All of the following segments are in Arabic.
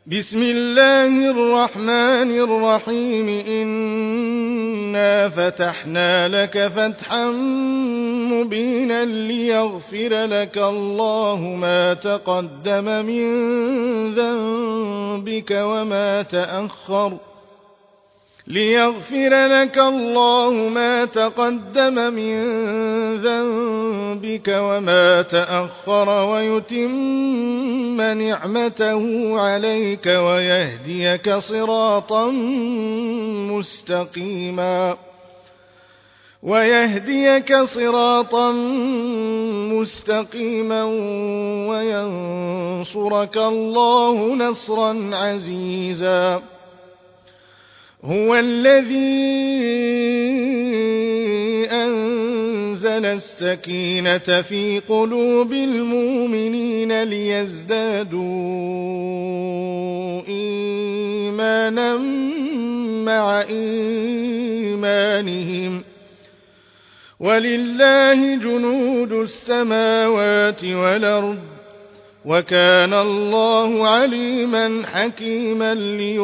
بسم الله الرحمن الرحيم إنا فتحنا لك فتحا مبينا ليغفر لك الله ما تقدم من ذنبك وما تأخر ويتم نعمته عليك ويهديك صراطا مستقيما وينصرك الله نصرا عزيزا. هو الذي أنزل السكينة في قلوب المؤمنين ليزدادوا إيمانا مع إيمانهم ولله جنود السماوات والأرض وكان الله عليما حكيما.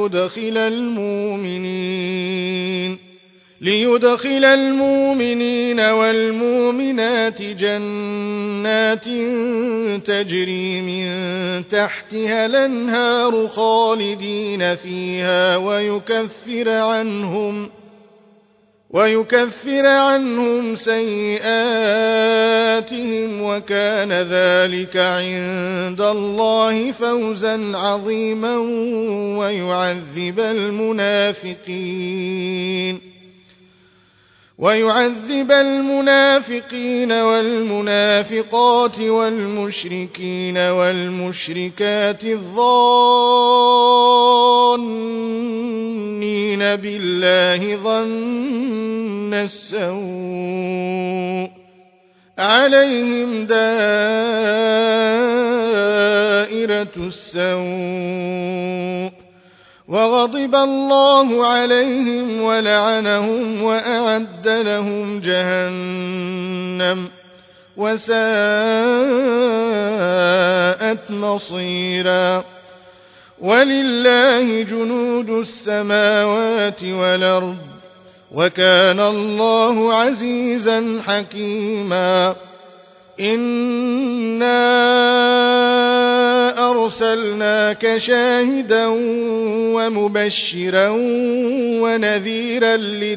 ليدخل المؤمنين والمؤمنات جنات تجري من تحتها الأنهار خالدين فيها ويكفر عنهم سيئاتهم وكان ذلك عند الله فوزا عظيما. ويعذب المنافقين والمنافقات والمشركين والمشركات الظانين بالله ظن السوء عليهم دائرة السوء وغضب الله عليهم ولعنهم وأعد لهم جهنم وساءت مصيرا. ولله جنود السماوات والأرض وكان الله عزيزا حكيما. إنا أرسلناك شاهدا ومبشرا ونذيرا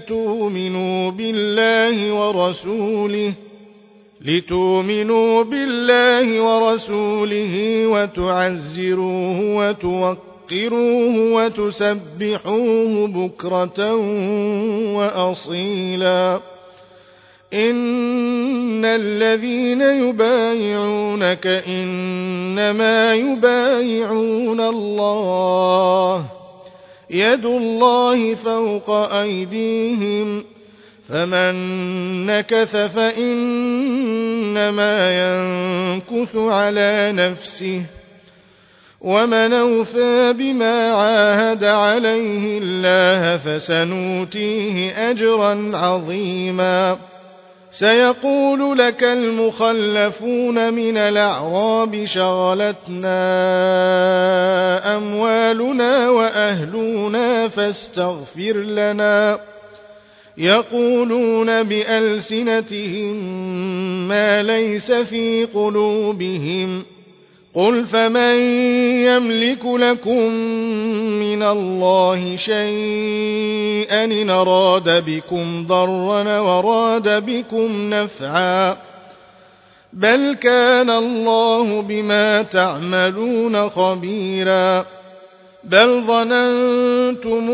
لتؤمنوا بالله ورسوله وتعزروه وتوقروه وتسبحوه بكرة وأصيلا. إن الذين يبايعونك إنما يبايعون الله يد الله فوق أيديهم فمن نكث فإنما ينكث على نفسه ومن أوفى بما عاهد عليه الله فسنؤتيه أجرا عظيما. سيقول لك المخلفون من الأعراب شغلتنا أموالنا وأهلنا فاستغفر لنا يقولون بألسنتهم ما ليس في قلوبهم قل فمن يملك لكم من الله شيئا إن أراد بكم ضرا وراد بكم نفعا بل كان الله بما تعملون خبيرا. بل ظننتم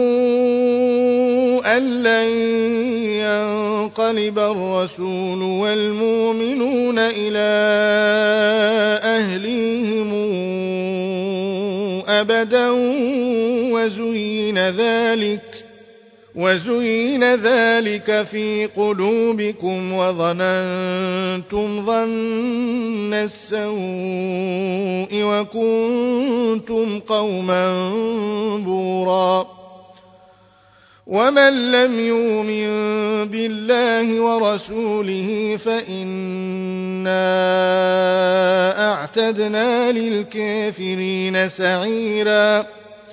أن لن ينقلب الرسول والمؤمنون إلى أهليهم أبدا وزين ذلك في قلوبكم وظننتم ظن السوء وكنتم قوما بورا. ومن لم يؤمن بالله ورسوله فإنا أعتدنا للكافرين سعيرا.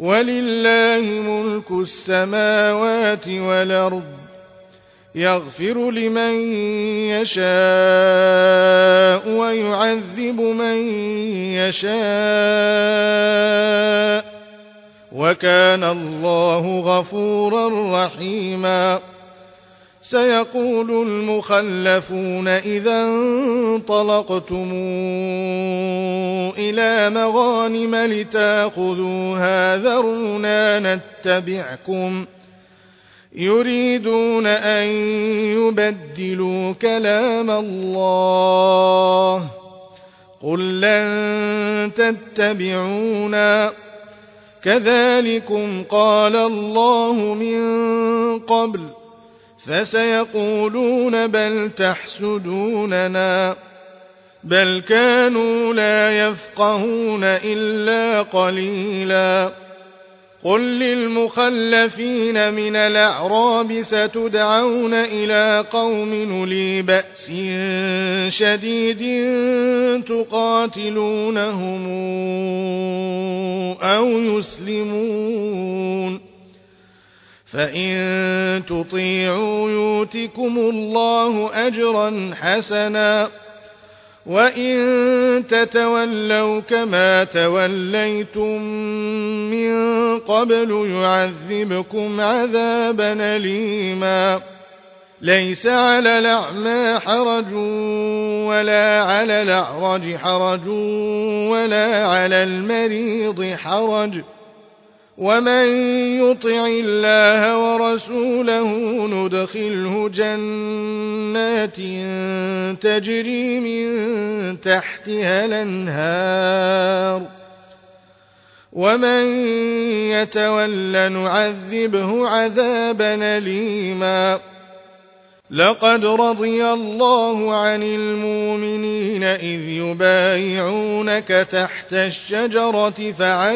ولله ملك السماوات والأرض يغفر لمن يشاء ويعذب من يشاء وكان الله غفورا رحيما سيقول المخلفون إذا انطلقتم إلى مغانم لتأخذوها ذرونا نتبعكم يريدون أن يبدلوا كلام الله قل لن تتبعونا كذلكم قال الله من قبل فسيقولون بل تحسدوننا بل كانوا لا يفقهون إلا قليلا قل للمخلفين من الأعراب ستدعون إلى قوم أولي بأس شديد تقاتلونهم أو يسلمون فإن تطيعوا يؤتكم الله أجرا حسنا وإن تتولوا كما توليتم من قبل يعذبكم عذابا أليما ليس على الأعمى حرج ولا على الأعرج حرج ولا على المريض حرج ومن يطع الله ورسوله ندخله جنات تجري من تحتها الأنهار ومن يتول نعذبه عذابا أليما لقد رضي الله عن المؤمنين إذ يبايعونك تحت الشجرة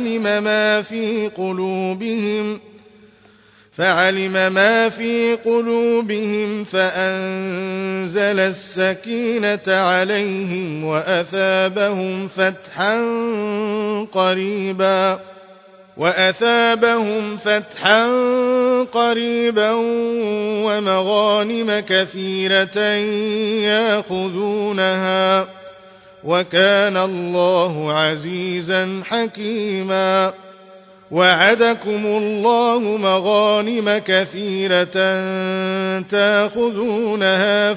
فعلم ما في قلوبهم فأنزل السكينة عليهم وأثابهم فتحا قريبا ومغانم كثيرة ياخذونها وكان الله عزيزا حكيما وعدكم الله مغانم كثيرة تاخذونها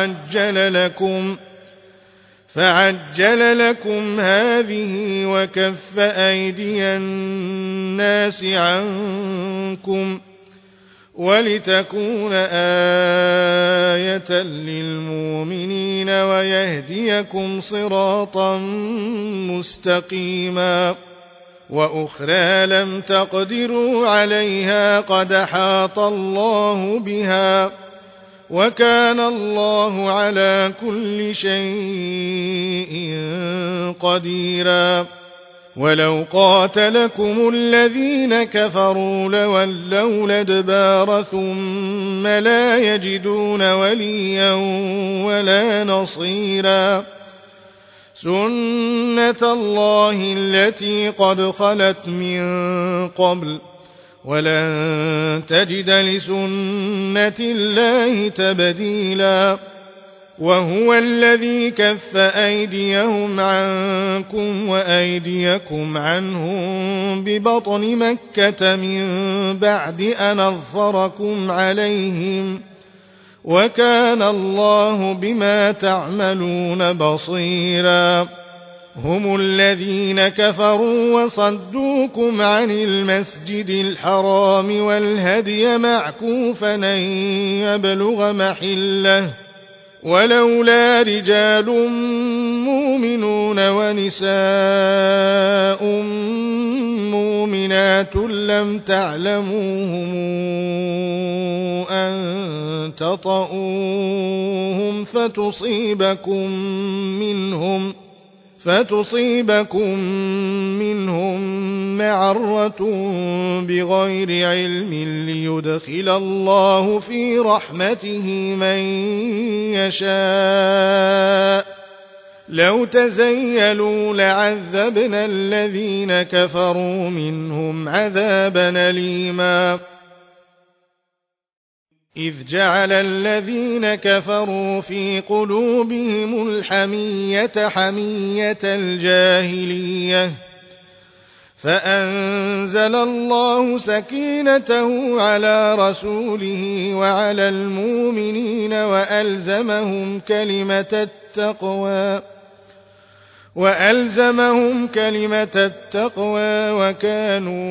فعجل لكم هذه وكف أيدي الناس عنكم ولتكون آية للمؤمنين ويهديكم صراطا مستقيما وأخرى لم تقدروا عليها قد أحاط الله بها وكان الله على كل شيء قديرا ولو قاتلكم الذين كفروا لولوا الأدبار ثم لا يجدون وليا ولا نصيرا سنة الله التي قد خلت من قبل ولن تجد لسنة الله تبديلا وهو الذي كف أيديهم عنكم وأيديكم عنهم ببطن مكة من بعد أن أظفركم عليهم وكان الله بما تعملون بصيرا هم الذين كفروا وصدوكم عن المسجد الحرام والهدي معكوفا أن يبلغ محله ولولا رجال مؤمنون ونساء مؤمنات لم تعلموهم أن تطؤوهم فتصيبكم منهم معرة بغير علم ليدخل الله في رحمته من يشاء لو تزيلوا لعذبنا الذين كفروا منهم عذابا أليما إذ جعل الذين كفروا في قلوبهم الحمية حمية الجاهلية فأنزل الله سكينته على رسوله وعلى المؤمنين وألزمهم كلمة التقوى وكانوا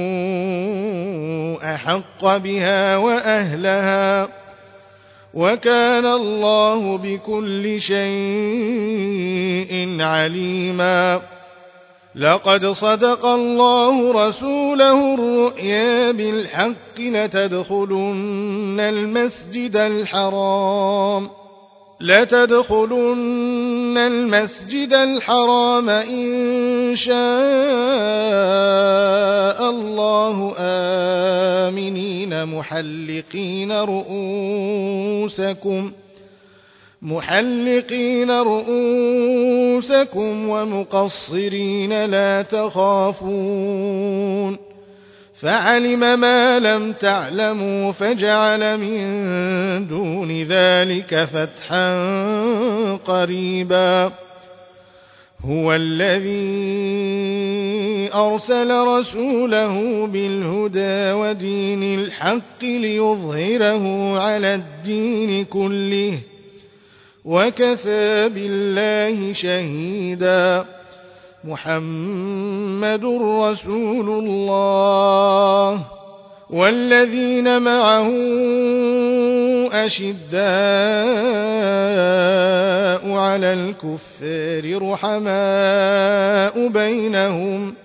أحق بها وأهلها وكان الله بكل شيء عليما لقد صدق الله رسوله الرؤيا بالحق لتدخلن المسجد الحرام إن شاء الله آمنين محلقين رؤوسكم ومقصرين لا تخافون فعلم ما لم تعلموا فجعل من دون ذلك فتحا قريبا هو الذي أرسل رسوله بالهدى ودين الحق ليظهره على الدين كله وكفى بالله شهيدا محمد رسول الله والذين معه أشداء على الكفار رحماء بينهم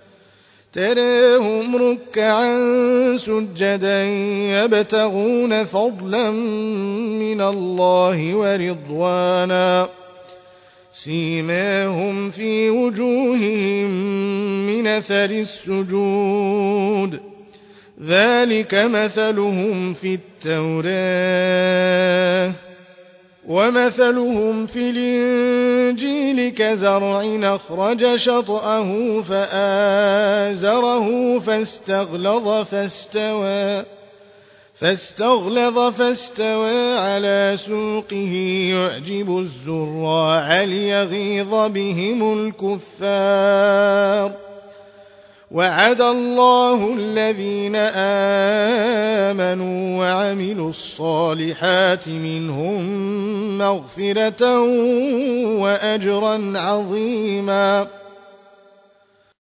تراهم ركعا سجدا يبتغون فضلا من الله ورضوانا سيماهم في وجوههم من أثر السجود ذلك مثلهم في التوراة ومثلهم في الإنجيل كزرع أخرج شطأه فآزره فاستغلظ فاستوى على سوقه يعجب الزراع ليغيظ بهم الكفار وعد الله الذين آمنوا وعملوا الصالحات منهم مغفرة وأجرا عظيما